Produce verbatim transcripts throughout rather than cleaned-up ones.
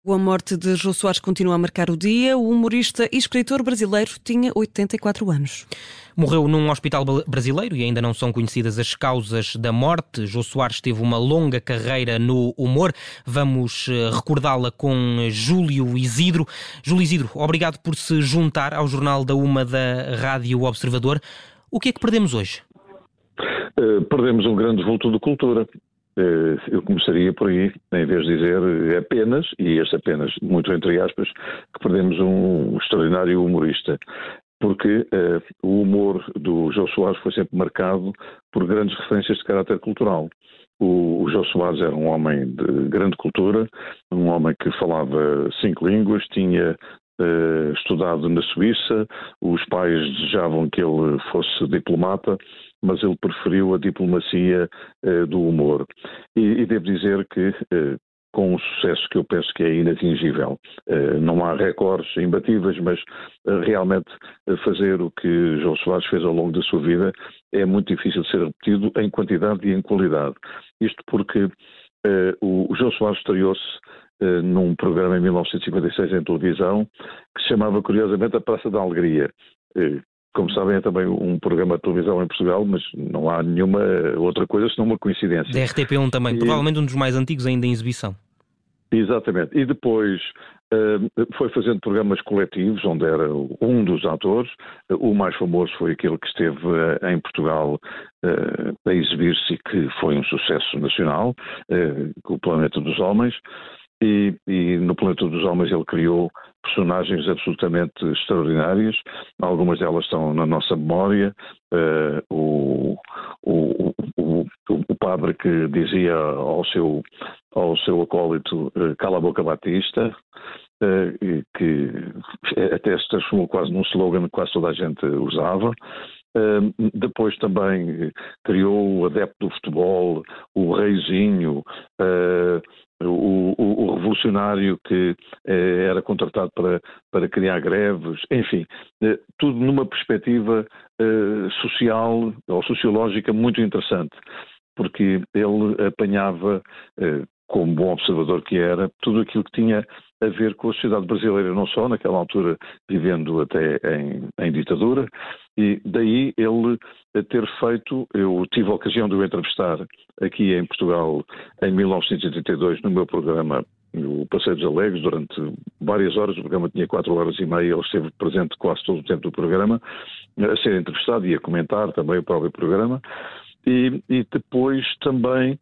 A morte de Jô Soares continua a marcar o dia. O humorista e escritor brasileiro tinha oitenta e quatro anos. Morreu num hospital brasileiro e ainda não são conhecidas as causas da morte. Jô Soares teve uma longa carreira no humor. Vamos recordá-la com Júlio Isidro. Júlio Isidro, obrigado por se juntar ao Jornal da Uma da Rádio Observador. O que é que perdemos hoje? Uh, perdemos um grande vulto de cultura. Uh, eu começaria por aí, em vez de dizer apenas, e este apenas, muito entre aspas, que perdemos um extraordinário humorista. Porque uh, o humor do Jô Soares foi sempre marcado por grandes referências de caráter cultural. O, o Jô Soares era um homem de grande cultura, um homem que falava cinco línguas, tinha uh, estudado na Suíça, os pais desejavam que ele fosse diplomata, mas ele preferiu a diplomacia uh, do humor. E, e devo dizer que, uh, com um sucesso que eu penso que é inatingível, uh, não há recordes imbatíveis, mas uh, realmente uh, fazer o que Jô Soares fez ao longo da sua vida é muito difícil de ser repetido em quantidade e em qualidade. Isto porque uh, o, o Jô Soares estreou-se uh, num programa em mil novecentos e cinquenta e seis em televisão que se chamava, curiosamente, A Praça da Alegria. Uh, Como sabem, é também um programa de televisão em Portugal, mas não há nenhuma outra coisa senão uma coincidência. Da R T P um também, e... provavelmente um dos mais antigos ainda em exibição. Exatamente. E depois uh, foi fazendo programas coletivos, onde era um dos atores. Uh, o mais famoso foi aquele que esteve uh, em Portugal uh, a exibir-se e que foi um sucesso nacional, uh, o Planeta dos Homens. E, e no Planeta dos Homens ele criou personagens absolutamente extraordinárias, algumas delas estão na nossa memória, uh, o, o, o, o padre que dizia ao seu, ao seu acólito uh, cala a boca Batista, uh, que até se transformou quase num slogan que quase toda a gente usava. Uh, depois também criou o adepto do futebol, o reizinho, uh, O, o, o revolucionário que eh, era contratado para, para criar greves, enfim, eh, tudo numa perspectiva eh, social ou sociológica muito interessante, porque ele apanhava, eh, como bom observador que era, tudo aquilo que tinha a ver com a sociedade brasileira, não só naquela altura vivendo até em, em ditadura, e daí ele ter feito, eu tive a ocasião de o entrevistar aqui em Portugal em mil novecentos e oitenta e dois no meu programa, o Passeio dos Alegres, durante várias horas, o programa tinha quatro horas e meia, ele esteve presente quase todo o tempo do programa, a ser entrevistado e a comentar também o próprio programa, e, e depois também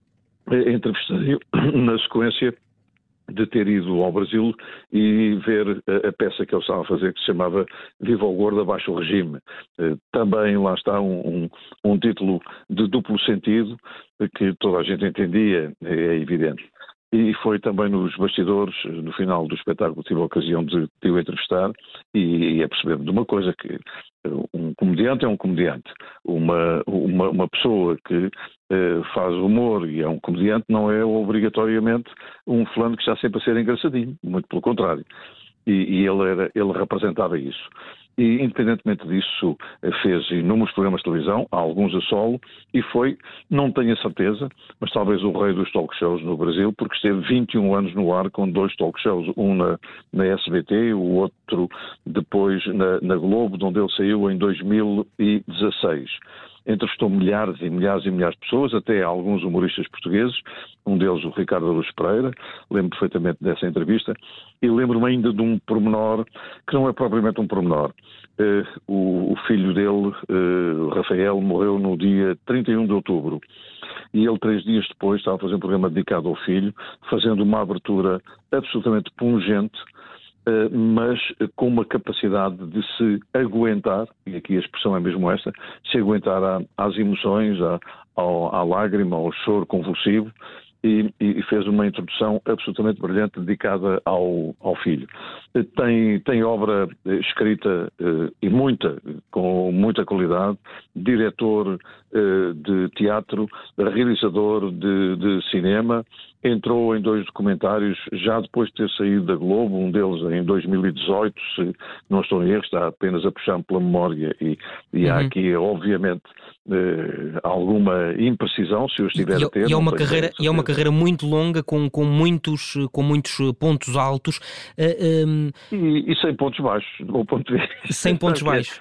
entrevistei na sequência de ter ido ao Brasil e ver a, a peça que ele estava a fazer, que se chamava Viva o Gordo, Abaixo o Regime. Uh, também lá está um, um, um título de duplo sentido, que toda a gente entendia, é evidente. E foi também nos bastidores, no final do espetáculo, tive a ocasião de, de o entrevistar e, e a perceber de uma coisa, que um comediante é um comediante. Uma, uma, uma pessoa que eh, faz humor e é um comediante não é obrigatoriamente um fulano que está sempre a ser engraçadinho, muito pelo contrário. E, e ele, era, ele representava isso. E, independentemente disso, fez inúmeros programas de televisão, alguns a solo, e foi, não tenho a certeza, mas talvez o rei dos talk shows no Brasil, porque esteve vinte e um anos no ar com dois talk shows, um na, na S B T, o outro depois na, na Globo, de onde ele saiu em dois mil e dezasseis. Entrevistou milhares e milhares e milhares de pessoas, até alguns humoristas portugueses, um deles o Ricardo Araújo Pereira, lembro perfeitamente dessa entrevista, e lembro-me ainda de um pormenor, que não é propriamente um pormenor. Uh, o, o filho dele, uh, Rafael, morreu no dia trinta e um de outubro, e ele três dias depois estava a fazer um programa dedicado ao filho, fazendo uma abertura absolutamente pungente, Uh, mas com uma capacidade de se aguentar, e aqui a expressão é mesmo esta, se aguentar à, às emoções, à, ao, à lágrima, ao choro convulsivo, e, e fez uma introdução absolutamente brilhante dedicada ao, ao filho. Uh, tem, tem obra uh, escrita uh, e muita, com muita qualidade, diretor uh, de teatro, realizador de, de cinema, entrou em dois documentários já depois de ter saído da Globo, um deles em dois mil e dezoito, se não estou em erro, está apenas a puxar-me pela memória e, e há uhum. aqui, obviamente, eh, alguma imprecisão, se eu estiver e, a ter. E é uma, não carreira, e é uma carreira muito longa, com, com, muitos, com muitos pontos altos. Uh, um... e, e sem pontos baixos, do meu ponto de vista. Sem pontos baixos.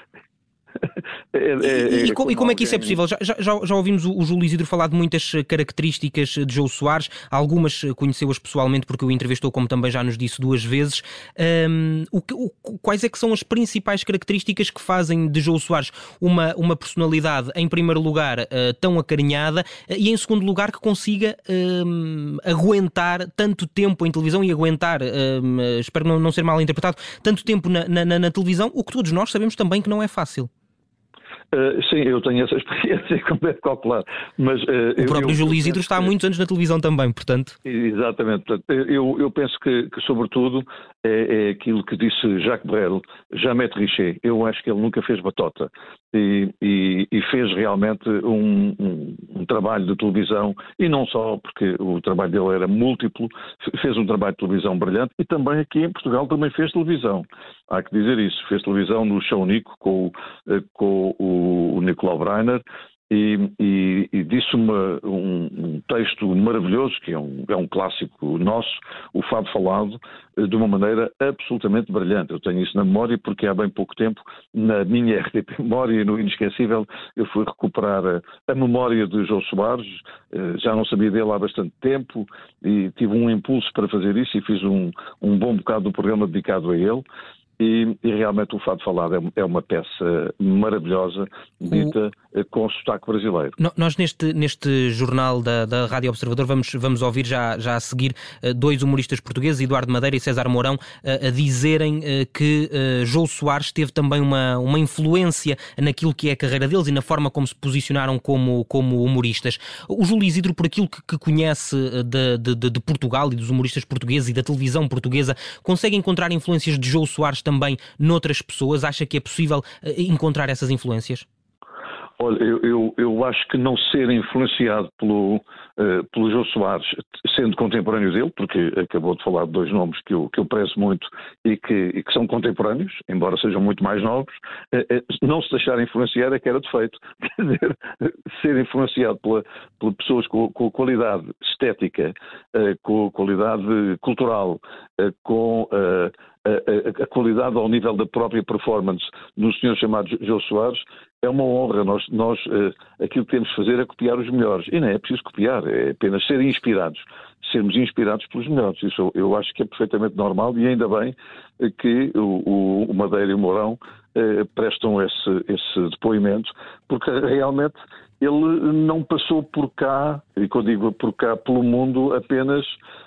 É, é, e, é, e, como, e como é que isso é alguém... possível? Já, já, já ouvimos o, o Júlio Isidro falar de muitas características de Jô Soares, algumas conheceu-as pessoalmente porque o entrevistou, como também já nos disse duas vezes. Um, o, o, quais é que são as principais características que fazem de Jô Soares uma, uma personalidade, em primeiro lugar, uh, tão acarinhada e, em segundo lugar, que consiga um, aguentar tanto tempo em televisão e aguentar, um, espero não, não ser mal interpretado, tanto tempo na, na, na televisão, o que todos nós sabemos também que não é fácil. Uh, sim, eu tenho essa experiência, como deve calcular. Mas, uh, o próprio eu, Júlio eu Isidro está há muitos anos na televisão também, portanto. Exatamente. Eu, eu penso que, que sobretudo, é, é aquilo que disse Jacques Brel, jamais triché. Eu acho que ele nunca fez batota. E, e, e fez realmente um, um, um trabalho de televisão, e não só, porque o trabalho dele era múltiplo, fez um trabalho de televisão brilhante, e também aqui em Portugal também fez televisão. Há que dizer isso. Fez televisão no Show Nico com, com o Nicolau Breiner, E, e, e disse uma, um, um texto maravilhoso, que é um, é um clássico nosso, o Fado Falado, de uma maneira absolutamente brilhante. Eu tenho isso na memória porque há bem pouco tempo, na minha R T P Memória, no Inesquecível, eu fui recuperar a, a memória de Jô Soares, já não sabia dele há bastante tempo, e tive um impulso para fazer isso e fiz um, um bom bocado do programa dedicado a ele. E, e realmente o Fado Falado é, é uma peça maravilhosa, dita o... com sotaque brasileiro. Nós neste, neste jornal da, da Rádio Observador vamos, vamos ouvir já, já a seguir dois humoristas portugueses, Eduardo Madeira e César Mourão, a, a dizerem que uh, Jô Soares teve também uma, uma influência naquilo que é a carreira deles e na forma como se posicionaram como, como humoristas. O Júlio Isidro, por aquilo que, que conhece de, de, de Portugal e dos humoristas portugueses e da televisão portuguesa, consegue encontrar influências de Jô Soares também noutras pessoas? Acha que é possível encontrar essas influências? Olha, eu, eu, eu acho que não ser influenciado pelo, uh, pelo Jô Soares, sendo contemporâneo dele, porque acabou de falar de dois nomes que eu, que eu prezo muito e que, e que são contemporâneos, embora sejam muito mais novos, uh, uh, não se deixar influenciar é que era defeito. Quer dizer, ser influenciado pela, por pessoas com, com qualidade estética, uh, com qualidade cultural, uh, com... Uh, A, a, a qualidade ao nível da própria performance no senhor chamado Jô Soares é uma honra. Nós, nós uh, aquilo que temos de fazer é copiar os melhores. E não é preciso copiar, é apenas ser inspirados. Sermos inspirados pelos melhores. Isso eu acho que é perfeitamente normal e ainda bem que o, o Madeira e o Mourão uh, prestam esse, esse depoimento, porque realmente ele não passou por cá, e quando digo por cá, pelo mundo, apenas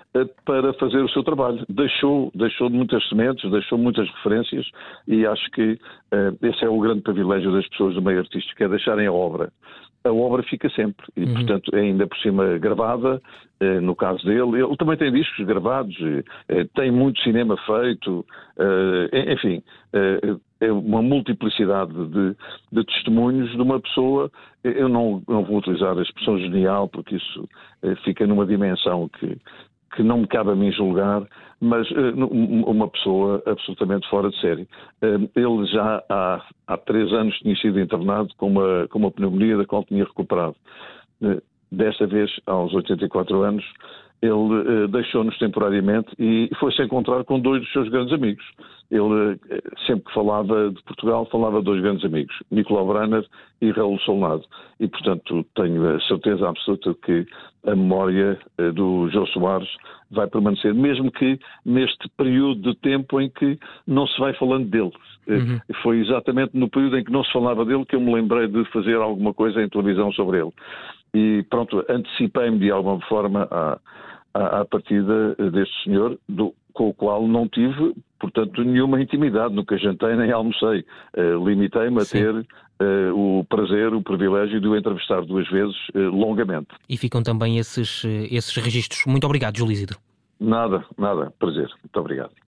para fazer o seu trabalho. Deixou, deixou muitas sementes, deixou muitas referências e acho que uh, esse é o grande privilégio das pessoas do meio artístico, é deixarem a obra. A obra fica sempre e, uhum. portanto, é ainda por cima gravada, uh, no caso dele. Ele também tem discos gravados, uh, tem muito cinema feito, uh, enfim, uh, é uma multiplicidade de, de testemunhos de uma pessoa. Eu não, não vou utilizar a expressão genial, porque isso uh, fica numa dimensão que que não me cabe a mim julgar, mas uh, uma pessoa absolutamente fora de série. Uh, ele já há, há três anos tinha sido internado com uma, com uma pneumonia da qual tinha recuperado. Uh, desta vez, aos oitenta e quatro anos, ele uh, deixou-nos temporariamente e foi-se encontrar com dois dos seus grandes amigos. Ele, uh, sempre que falava de Portugal, falava de dois grandes amigos, Nicolau Breiner e Raul Solnado. E, portanto, tenho a certeza absoluta que a memória uh, do Jô Soares vai permanecer, mesmo que neste período de tempo em que não se vai falando dele. Uhum. Uh, foi exatamente no período em que não se falava dele que eu me lembrei de fazer alguma coisa em televisão sobre ele. E pronto, antecipei-me de alguma forma à, à, à partida deste senhor, do, com o qual não tive, portanto, nenhuma intimidade, nunca jantei nem almocei. Uh, limitei-me a Sim. ter uh, o prazer, o privilégio de o entrevistar duas vezes, uh, longamente. E ficam também esses, esses registros. Muito obrigado, Júlio Isidro. Nada, nada, prazer. Muito obrigado.